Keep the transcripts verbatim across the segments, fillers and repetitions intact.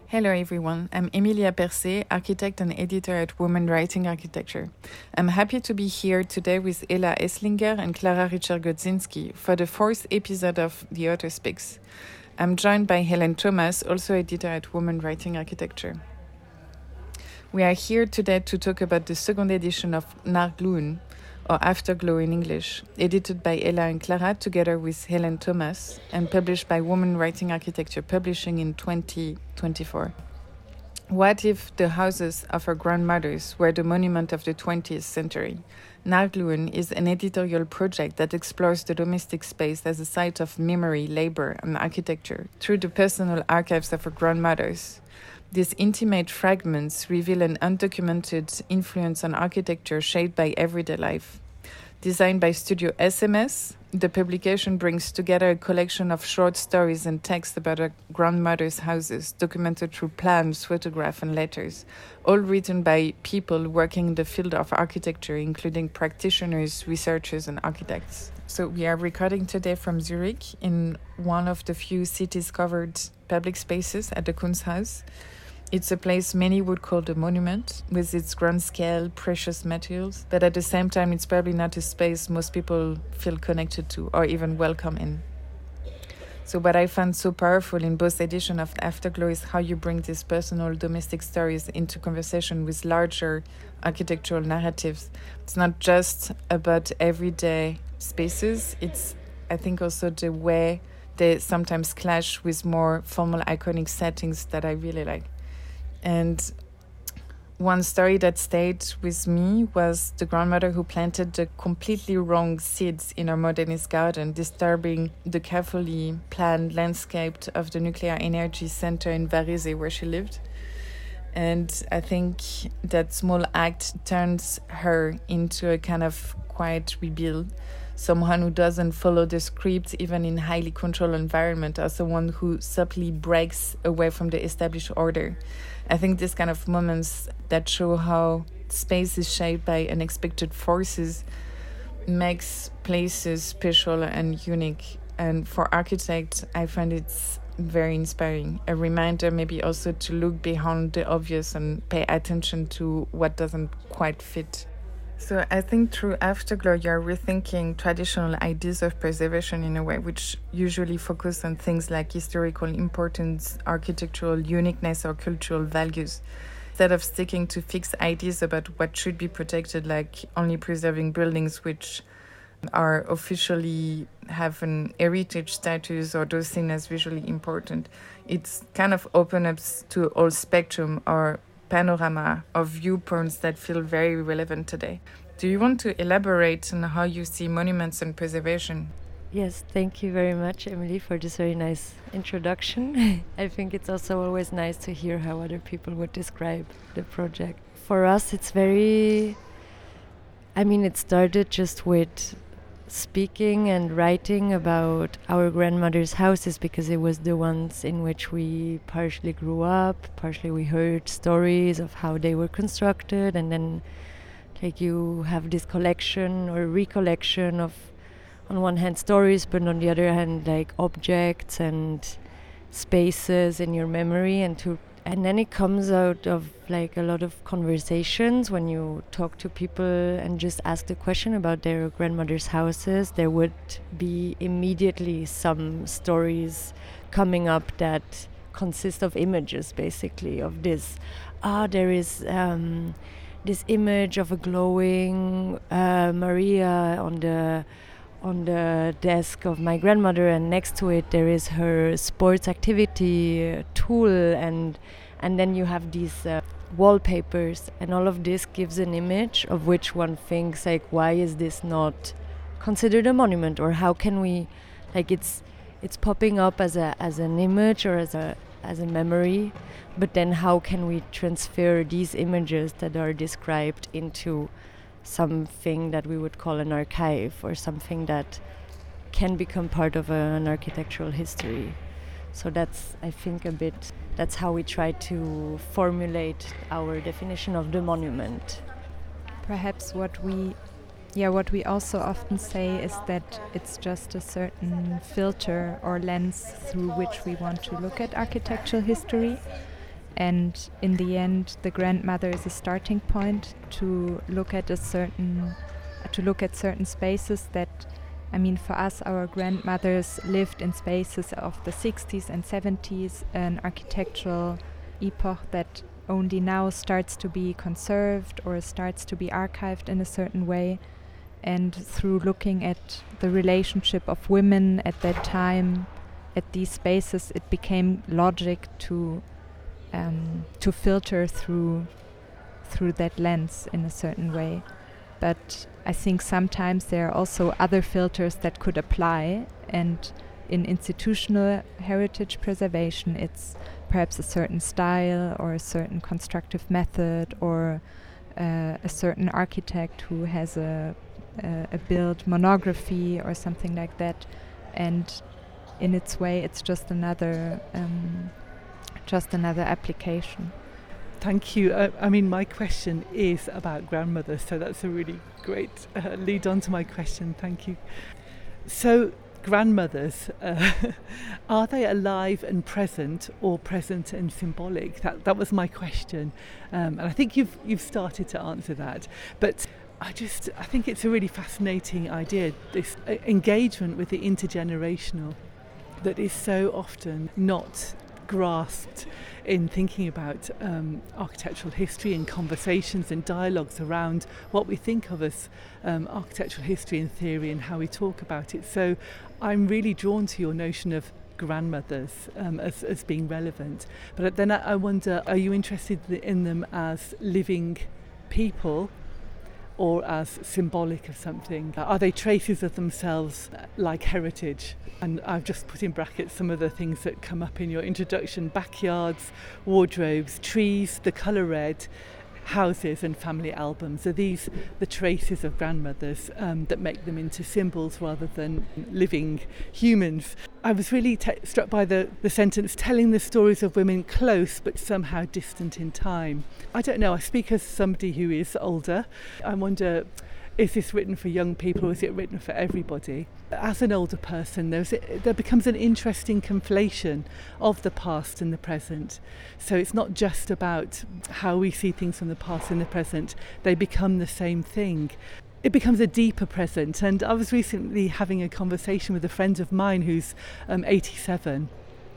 Hello everyone, I'm Emilia Percé, architect and editor at Women Writing Architecture. I'm happy to be here today with Ella Esslinger and Clara Richer-Godzinski for the fourth episode of The Author Speaks. I'm joined by Helen Thomas, also editor at Women Writing Architecture. We are here today to talk about the second edition of Nargloon, or Afterglow in English, edited by Ella and Clara together with Helen Thomas and published by Women Writing Architecture Publishing in twenty twenty-four. What if the houses of our grandmothers were the monument of the twentieth century? Nargloon is an editorial project that explores the domestic space as a site of memory, labor, and architecture through the personal archives of our grandmothers. These intimate fragments reveal an undocumented influence on architecture shaped by everyday life. Designed by Studio S M S, the publication brings together a collection of short stories and texts about our grandmothers' houses, documented through plans, photographs, and letters, all written by people working in the field of architecture, including practitioners, researchers, and architects. So we are recording today from Zurich in one of the few cities-covered public spaces at the Kunsthaus. It's a place many would call a monument, with its grand scale, precious materials, but at the same time it's probably not a space most people feel connected to or even welcome in. So what I found so powerful in both editions of Afterglow is how you bring these personal domestic stories into conversation with larger architectural narratives. It's not just about everyday spaces, it's, I think, also the way they sometimes clash with more formal iconic settings that I really like. And one story that stayed with me was the grandmother who planted the completely wrong seeds in her modernist garden, disturbing the carefully planned landscape of the nuclear energy center in Varese where she lived. And I think that small act turns her into a kind of quiet rebel, someone who doesn't follow the script even in highly controlled environment, or someone who subtly breaks away from the established order. I think these kind of moments that show how space is shaped by unexpected forces makes places special and unique. And for architects, I find it's very inspiring. A reminder maybe also to look beyond the obvious and pay attention to what doesn't quite fit. So I think through Afterglow, you're rethinking traditional ideas of preservation in a way which usually focus on things like historical importance, architectural uniqueness, or cultural values. Instead of sticking to fixed ideas about what should be protected, like only preserving buildings which are officially have an heritage status or those seen as visually important, it's kind of open up to all spectrum or panorama of viewpoints that feel very relevant today. Do you want to elaborate on how you see monuments and preservation? Yes, thank you very much, Emily, for this very nice introduction. I think it's also always nice to hear how other people would describe the project. For us, it's very... I mean, it started just with speaking and writing about our grandmother's houses because it was the ones in which we partially grew up, partially we heard stories of how they were constructed, and then like you have this collection or recollection of, on one hand, stories, but on the other hand, like objects and spaces in your memory, and to and then it comes out of like a lot of conversations when you talk to people and just ask the question about their grandmother's houses. There would be immediately some stories coming up that consist of images, basically, of this. Ah, there is um, this image of a glowing uh, Maria on the on the desk of my grandmother, and next to it there is her sports activity uh, tool, and and then you have these uh, wallpapers, and all of this gives an image of which one thinks like, why is this not considered a monument, or how can we, like it's it's popping up as a as an image or as a as a memory, but then how can we transfer these images that are described into something that we would call an archive, or something that can become part of a, an architectural history. So that's, I think, a bit, that's how we try to formulate our definition of the monument. Perhaps what we, yeah, what we also often say is that it's just a certain filter or lens through which we want to look at architectural history. And in the end, the grandmother is a starting point to look at a certain, uh, to look at certain spaces that, I mean, for us, our grandmothers lived in spaces of the sixties and seventies, an architectural epoch that only now starts to be conserved or starts to be archived in a certain way. And through looking at the relationship of women at that time, at these spaces, it became logic to um, to filter through through that lens in a certain way. But I think sometimes there are also other filters that could apply, and in institutional heritage preservation, it's perhaps a certain style or a certain constructive method or uh, a certain architect who has a, a, a build monography or something like that. And in its way, it's just another um, just another application. Thank you. Uh, I mean, my question is about grandmothers, so that's a really great uh, lead on to my question. Thank you. So, grandmothers, uh, are they alive and present, or present and symbolic? That that was my question, um, and I think you've you've started to answer that. But I just I think it's a really fascinating idea, this uh, engagement with the intergenerational, that is so often not grasped in thinking about um, architectural history and conversations and dialogues around what we think of as um, architectural history and theory and how we talk about it. So I'm really drawn to your notion of grandmothers um, as, as being relevant. But then I, I wonder, are you interested in them as living people or as symbolic of something? Are they traces of themselves, uh, like heritage? And I've just put in brackets some of the things that come up in your introduction: backyards, wardrobes, trees, the colour red, houses and family albums. Are these the traces of grandmothers um, that make them into symbols rather than living humans? I was really t- struck by the, the sentence, telling the stories of women close but somehow distant in time. I don't know, I speak as somebody who is older. I wonder, is this written for young people or is it written for everybody? As an older person, there's, there becomes an interesting conflation of the past and the present. So it's not just about how we see things from the past and the present, they become the same thing. It becomes a deeper present. And I was recently having a conversation with a friend of mine who's um, eighty-seven,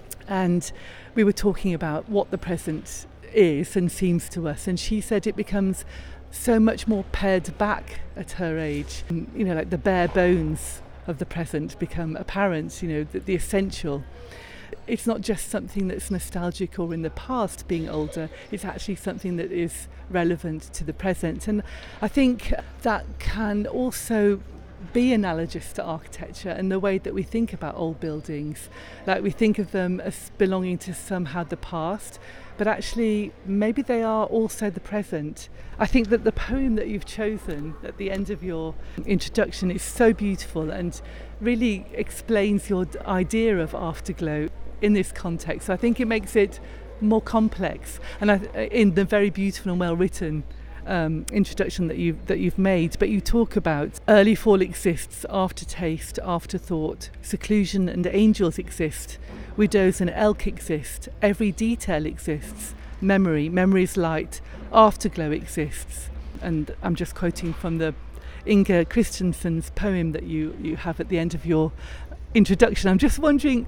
and we were talking about what the present is and seems to us, and she said it becomes so much more pared back at her age. You know, like the bare bones of the present become apparent, you know, the, the essential. It's not just something that's nostalgic or in the past being older, it's actually something that is relevant to the present. And I think that can also be analogous to architecture and the way that we think about old buildings. Like we think of them as belonging to somehow the past, but actually maybe they are also the present. I think that the poem that you've chosen at the end of your introduction is so beautiful and really explains your idea of afterglow in this context. So I think it makes it more complex, and I, in the very beautiful and well written Um, introduction that you've that you've made, but you talk about early fall exists, aftertaste, afterthought, seclusion and angels exist, widows and elk exist, every detail exists, memory, memory's light, afterglow exists. And I'm just quoting from the Inga Christensen's poem that you you have at the end of your introduction. I'm just wondering,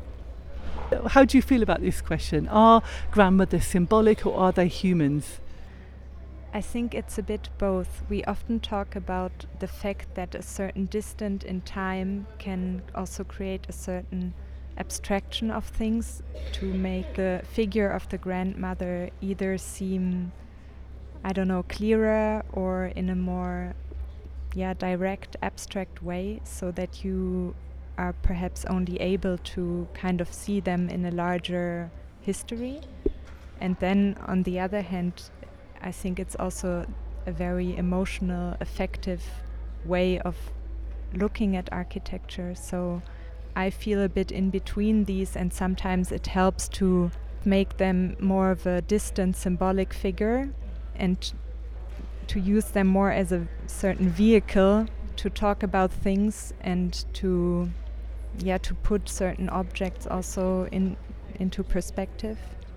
how do you feel about this question? Are grandmothers symbolic or are they humans? I think it's a bit both. We often talk about the fact that a certain distance in time can also create a certain abstraction of things to make the figure of the grandmother either seem, I don't know, clearer or in a more yeah, direct, abstract way, so that you are perhaps only able to kind of see them in a larger history. And then on the other hand, I think it's also a very emotional, effective way of looking at architecture. So I feel a bit in between these, and sometimes it helps to make them more of a distant symbolic figure and to use them more as a certain vehicle to talk about things and to yeah to put certain objects also in into perspective.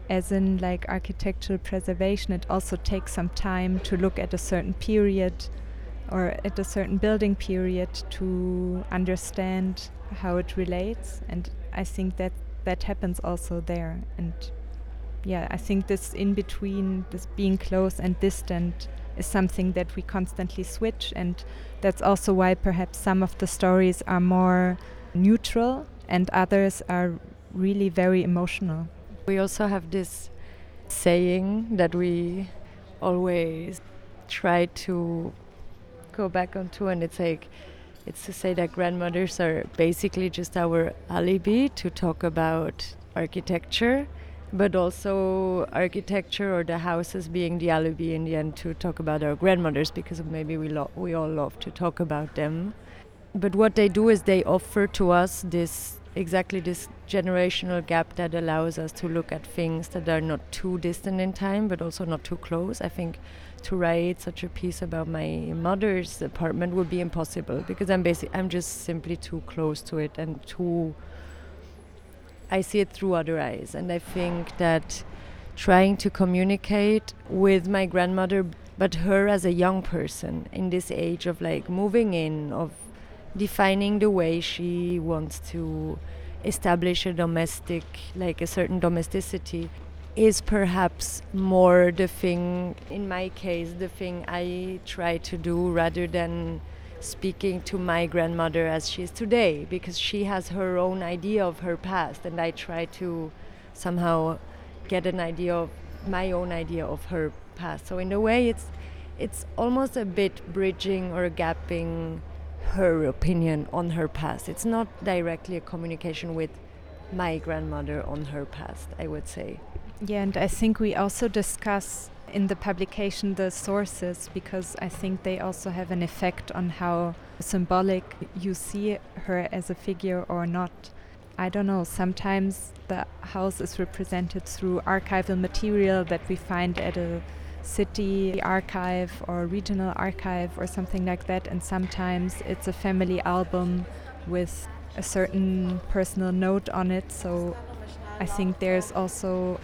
as in like architectural preservation, it also takes some time to look at a certain period or at a certain building period to understand how it relates. And I think that that happens also there. And yeah, I think this in between, this being close and distant, is something that we constantly switch. And that's also why perhaps some of the stories are more neutral and others are really very emotional. We also have this saying that we always try to go back onto, and it's like, it's to say that grandmothers are basically just our alibi to talk about architecture, but also architecture or the houses being the alibi in the end to talk about our grandmothers, because maybe we lo- we all love to talk about them. But what they do is they offer to us this exactly this generational gap that allows us to look at things that are not too distant in time, but also not too close. I think to write such a piece about my mother's apartment would be impossible, because I'm basic. I'm just simply too close to it and too. I see it through other eyes, and I think that trying to communicate with my grandmother, but her as a young person in this age of like moving in, of defining the way she wants to establish a domestic, like a certain domesticity, is perhaps more the thing, in my case, the thing I try to do rather than speaking to my grandmother as she is today, because she has her own idea of her past, and I try to somehow get an idea of my own idea of her past. So in a way, it's it's almost a bit bridging or gapping her opinion on her past. It's not directly a communication with my grandmother on her past, I would say. Yeah, and I think we also discuss in the publication the sources, because I think they also have an effect on how symbolic you see her as a figure or not. I don't know, sometimes the house is represented through archival material that we find at a city archive or regional archive or something like that, and sometimes it's a family album with a certain personal note on it. So I think there's also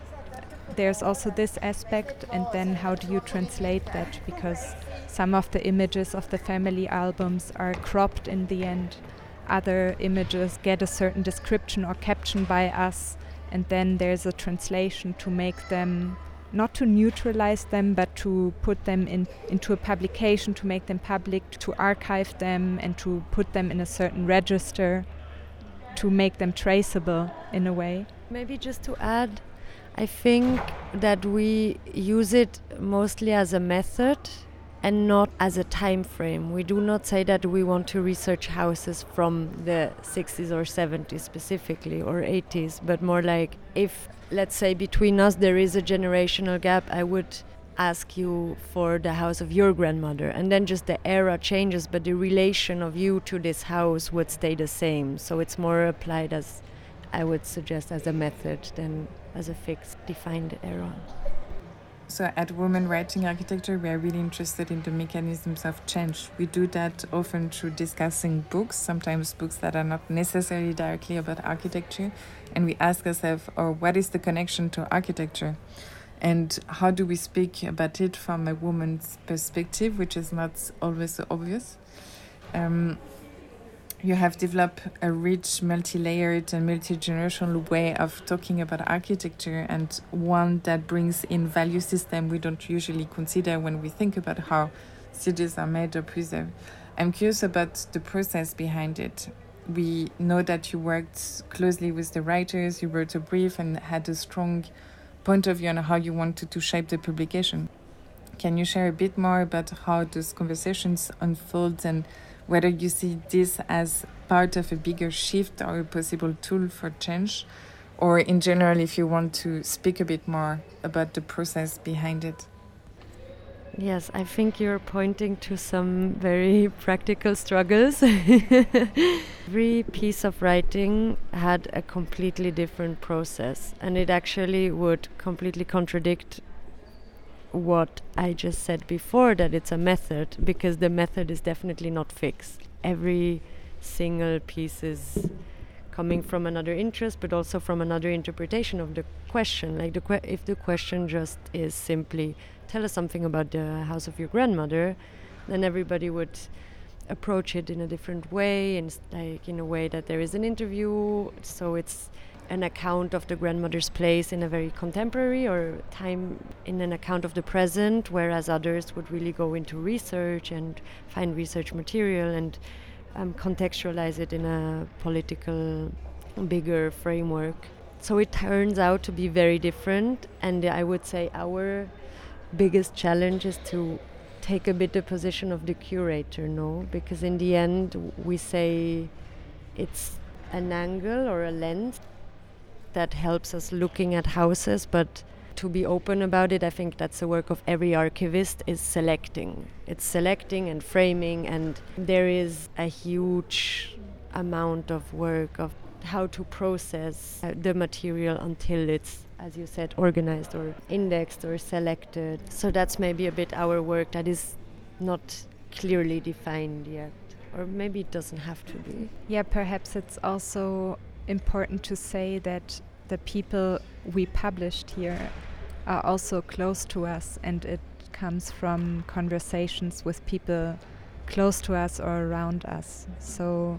there's also this aspect, and then how do you translate that, because some of the images of the family albums are cropped in the end, other images get a certain description or caption by us, and then there's a translation to make them, not to neutralize them, but to put them in into a publication, to make them public, to archive them and to put them in a certain register, to make them traceable in a way. Maybe just to add, I think that we use it mostly as a method and not as a time frame. We do not say that we want to research houses from the sixties or seventies specifically, or eighties, but more like, if, let's say, between us there is a generational gap, I would ask you for the house of your grandmother, and then just the era changes, but the relation of you to this house would stay the same. So it's more applied as, I would suggest, as a method than as a fixed defined era. So at Women Writing Architecture, we are really interested in the mechanisms of change. We do that often through discussing books, sometimes books that are not necessarily directly about architecture. And we ask ourselves, or what is the connection to architecture? And how do we speak about it from a woman's perspective, which is not always so obvious? Um, you have developed a rich, multi-layered and multi-generational way of talking about architecture, and one that brings in value system we don't usually consider when we think about how cities are made or preserved. I'm curious about the process behind it. We know that you worked closely with the writers, you wrote a brief and had a strong point of view on how you wanted to shape the publication. Can you share a bit more about how those conversations unfold, and whether you see this as part of a bigger shift or a possible tool for change, or in general, if you want to speak a bit more about the process behind it? Yes, I think you're pointing to some very practical struggles. Every piece of writing had a completely different process, and it actually would completely contradict what I just said before, that it's a method, because the method is definitely not fixed. Every single piece is coming from another interest, but also from another interpretation of the question. Like the que- if the question just is simply, tell us something about the house of your grandmother, then everybody would approach it in a different way, and like in a way that there is an interview, so it's an account of the grandmother's place in a very contemporary or time in an account of the present, whereas others would really go into research and find research material and um, contextualize it in a political bigger framework. So it turns out to be very different, and I would say our biggest challenge is to take a bit the position of the curator, no? Because in the end we say it's an angle or a lens that helps us looking at houses, but to be open about it, I think that's the work of every archivist, is selecting. It's selecting and framing, and there is a huge amount of work of how to process uh, the material until it's, as you said, organized or indexed or selected. So that's maybe a bit our work that is not clearly defined yet, or maybe it doesn't have to be. Yeah, perhaps it's also important to say that the people we published here are also close to us, and it comes from conversations with people close to us or around us. So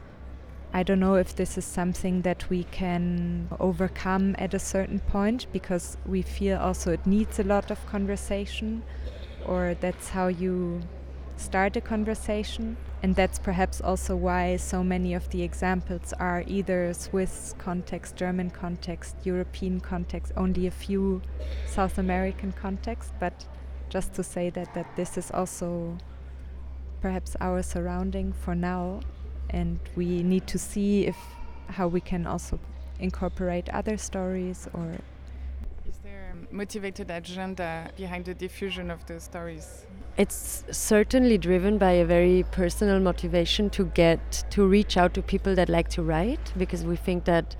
I don't know if this is something that we can overcome at a certain point, because we feel also it needs a lot of conversation, or that's how you start a conversation. And that's perhaps also why so many of the examples are either Swiss context, German context, European context, only a few South American context. But just to say that, that this is also perhaps our surrounding for now, and we need to see if how we can also incorporate other stories. Or is there a motivated agenda behind the diffusion of the stories? It's certainly driven by a very personal motivation to get to reach out to people that like to write, because we think that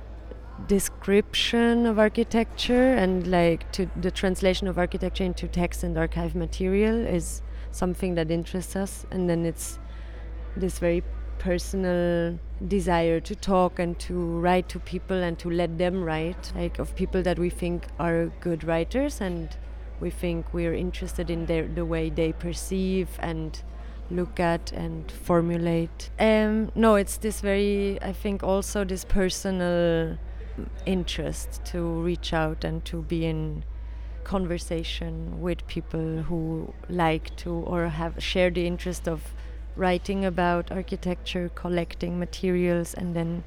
description of architecture and like to the translation of architecture into text and archive material is something that interests us, and then it's this very personal desire to talk and to write to people and to let them write, like of people that we think are good writers, and we think we're interested in their, the way they perceive and look at and formulate. Um, no, it's this very, I think also this personal interest to reach out and to be in conversation with people who like to or have share the interest of writing about architecture, collecting materials, and then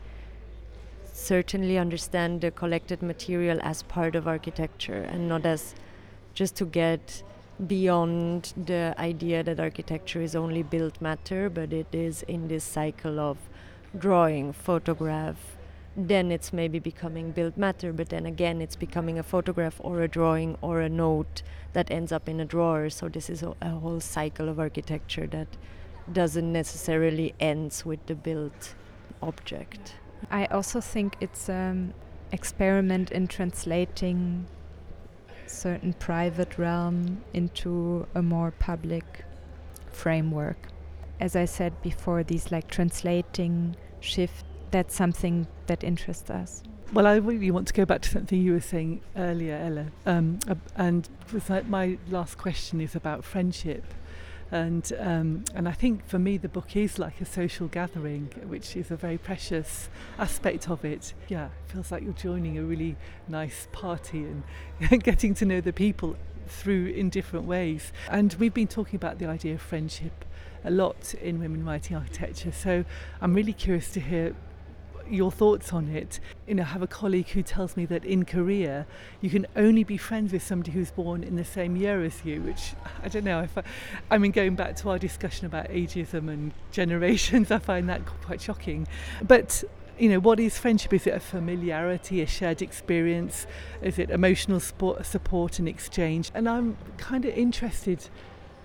certainly understand the collected material as part of architecture and not as just to get beyond the idea that architecture is only built matter, but it is in this cycle of drawing, photograph, then it's maybe becoming built matter, but then again it's becoming a photograph or a drawing or a note that ends up in a drawer. So this is a, a whole cycle of architecture that doesn't necessarily ends with the built object. I also think it's an experiment in translating certain private realm into a more public framework. As I said before, these like translating shift, that's something that interests us. Well, I really want to go back to something you were saying earlier, Ella, um, uh, and was like my last question is about friendship. And um, and I think for me the book is like a social gathering, which is a very precious aspect of it. Yeah, it feels like you're joining a really nice party and getting to know the people through in different ways. And we've been talking about the idea of friendship a lot in Women Writing Architecture, so I'm really curious to hear your thoughts on it. You know, I have a colleague who tells me that in Korea you can only be friends with somebody who's born in the same year as you, which I don't know, if I, I mean going back to our discussion about ageism and generations, I find that quite shocking. But you know, what is friendship? Is it a familiarity, a shared experience? Is it emotional support, support and exchange? And I'm kind of interested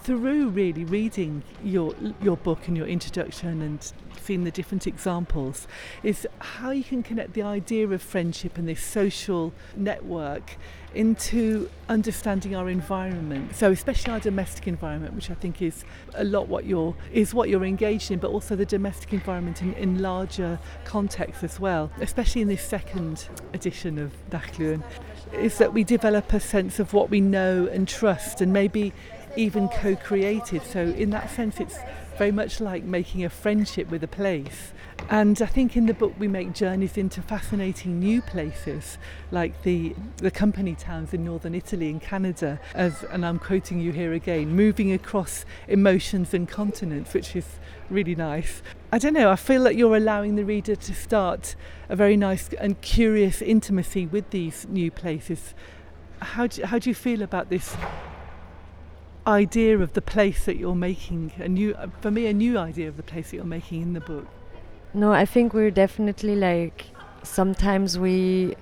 through really reading your your book and your introduction and seeing the different examples is how you can connect the idea of friendship and this social network into understanding our environment. So especially our domestic environment, which I think is a lot what you're is what you're engaged in, but also the domestic environment in, in larger context as well, especially in this second edition of Nachtluen, is that we develop a sense of what we know and trust and maybe even co-created. So in that sense it's very much like making a friendship with a place. And I think in the book we make journeys into fascinating new places, like the the company towns in northern Italy and Canada, as, and I'm quoting you here again, moving across emotions and continents, which is really nice. I don't know, I feel that you're allowing the reader to start a very nice and curious intimacy with these new places. How do, how do you feel about this idea of the place that you're making, a new, for me, a new idea of the place that you're making in the book? No, I think we're definitely like, sometimes we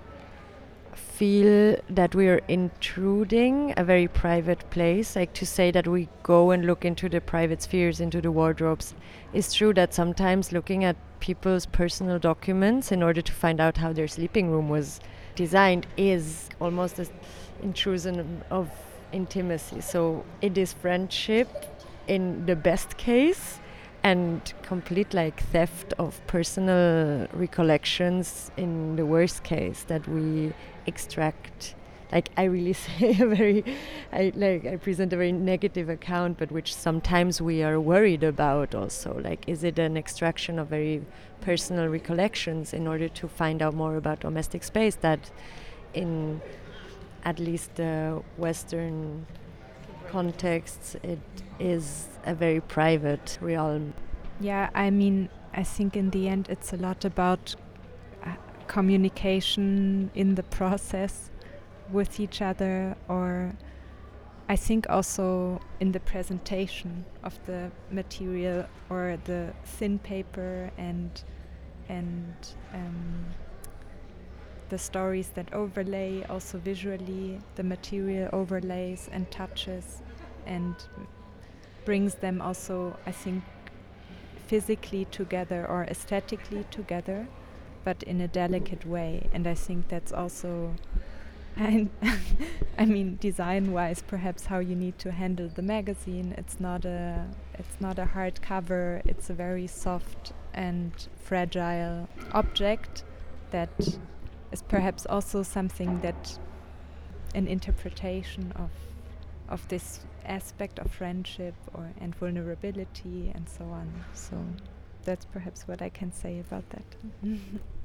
feel that we are intruding a very private place. Like to say that we go and look into the private spheres, into the wardrobes. It's true that sometimes looking at people's personal documents in order to find out how their sleeping room was designed is almost an intrusion of intimacy. So it is friendship in the best case and complete like theft of personal recollections in the worst case that we extract. Like I really say a very, I like I present a very negative account, but which sometimes we are worried about also. Like, is it an extraction of very personal recollections in order to find out more about domestic space that in at least the Western contexts, it is a very private realm. Yeah, I mean, I think in the end it's a lot about uh, communication in the process with each other, or I think also in the presentation of the material or the thin paper and and um, the stories that overlay also visually, the material overlays and touches and brings them also, I think, physically together or aesthetically together, but in a delicate way. And I think that's also, I, I mean, design-wise, perhaps how you need to handle the magazine. It's not a, it's not a hard cover. It's a very soft and fragile object that is perhaps also something that an interpretation of of this aspect of friendship or and vulnerability and so on. So that's perhaps what I can say about that.